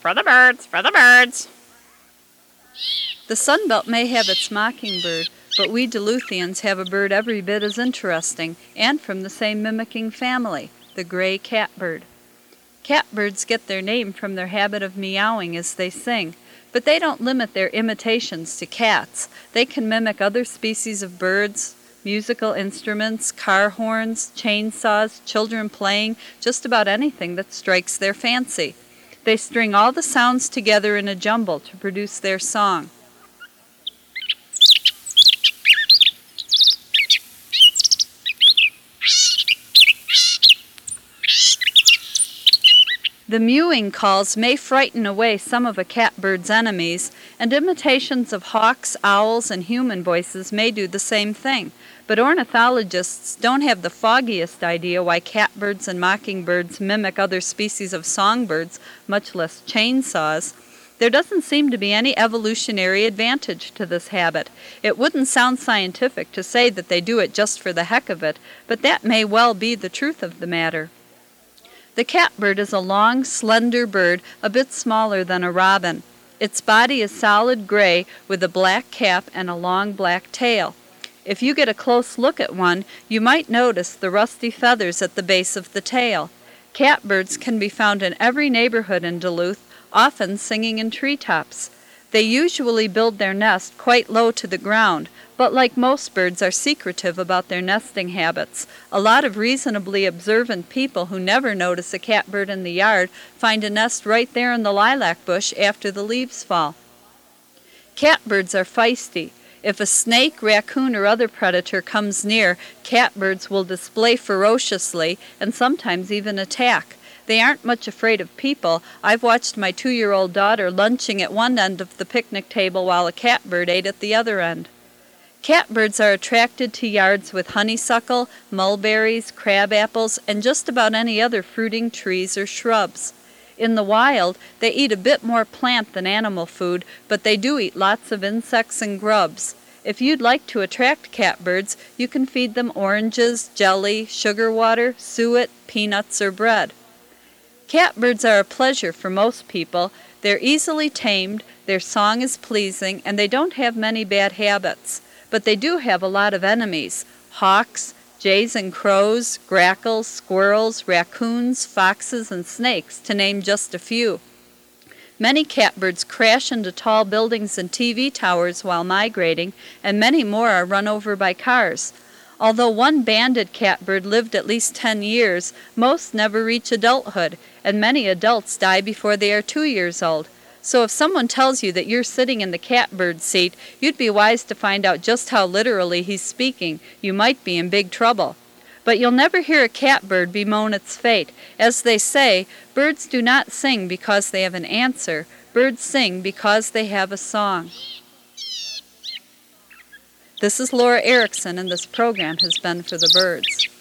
For the birds, for the birds. The Sunbelt may have its mockingbird, but we Duluthians have a bird every bit as interesting, and from the same mimicking family, the gray catbird. Catbirds get their name from their habit of meowing as they sing, but they don't limit their imitations to cats. They can mimic other species of birds, musical instruments, car horns, chainsaws, children playing, just about anything that strikes their fancy. They string all the sounds together in a jumble to produce their song. The mewing calls may frighten away some of a catbird's enemies, and imitations of hawks, owls, and human voices may do the same thing. But ornithologists don't have the foggiest idea why catbirds and mockingbirds mimic other species of songbirds, much less chainsaws. There doesn't seem to be any evolutionary advantage to this habit. It wouldn't sound scientific to say that they do it just for the heck of it, but that may well be the truth of the matter. The catbird is a long, slender bird, a bit smaller than a robin. Its body is solid gray with a black cap and a long black tail. If you get a close look at one, you might notice the rusty feathers at the base of the tail. Catbirds can be found in every neighborhood in Duluth, often singing in treetops. They usually build their nest quite low to the ground, but like most birds are secretive about their nesting habits. A lot of reasonably observant people who never notice a catbird in the yard find a nest right there in the lilac bush after the leaves fall. Catbirds are feisty. If a snake, raccoon, or other predator comes near, catbirds will display ferociously and sometimes even attack. They aren't much afraid of people. I've watched my 2-year-old daughter lunching at one end of the picnic table while a catbird ate at the other end. Catbirds are attracted to yards with honeysuckle, mulberries, crabapples, and just about any other fruiting trees or shrubs. In the wild, they eat a bit more plant than animal food, but they do eat lots of insects and grubs. If you'd like to attract catbirds, you can feed them oranges, jelly, sugar water, suet, peanuts, or bread. Catbirds are a pleasure for most people. They're easily tamed, their song is pleasing, and they don't have many bad habits. But they do have a lot of enemies: hawks, jays and crows, grackles, squirrels, raccoons, foxes, and snakes, to name just a few. Many catbirds crash into tall buildings and TV towers while migrating, and many more are run over by cars. Although one banded catbird lived at least 10 years, most never reach adulthood, and many adults die before they are 2 years old. So if someone tells you that you're sitting in the catbird seat, you'd be wise to find out just how literally he's speaking. You might be in big trouble. But you'll never hear a catbird bemoan its fate. As they say, birds do not sing because they have an answer. Birds sing because they have a song. This is Laura Erickson, and this program has been for the birds.